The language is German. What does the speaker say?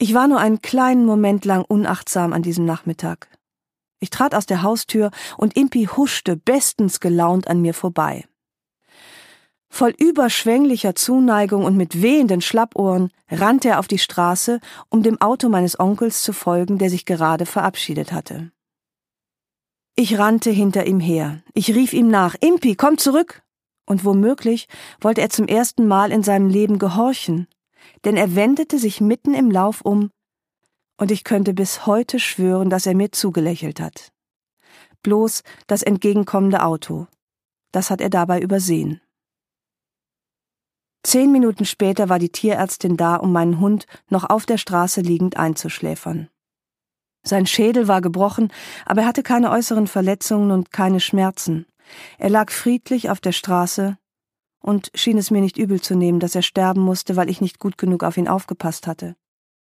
Ich war nur einen kleinen Moment lang unachtsam an diesem Nachmittag. Ich trat aus der Haustür und Impi huschte bestens gelaunt an mir vorbei. Voll überschwänglicher Zuneigung und mit wehenden Schlappohren rannte er auf die Straße, um dem Auto meines Onkels zu folgen, der sich gerade verabschiedet hatte. Ich rannte hinter ihm her. Ich rief ihm nach: »Impi, komm zurück!« Und womöglich wollte er zum ersten Mal in seinem Leben gehorchen, denn er wendete sich mitten im Lauf um, und ich könnte bis heute schwören, dass er mir zugelächelt hat. Bloß das entgegenkommende Auto, das hat er dabei übersehen. 10 Minuten später war die Tierärztin da, um meinen Hund noch auf der Straße liegend einzuschläfern. Sein Schädel war gebrochen, aber er hatte keine äußeren Verletzungen und keine Schmerzen. Er lag friedlich auf der Straße und schien es mir nicht übel zu nehmen, dass er sterben musste, weil ich nicht gut genug auf ihn aufgepasst hatte.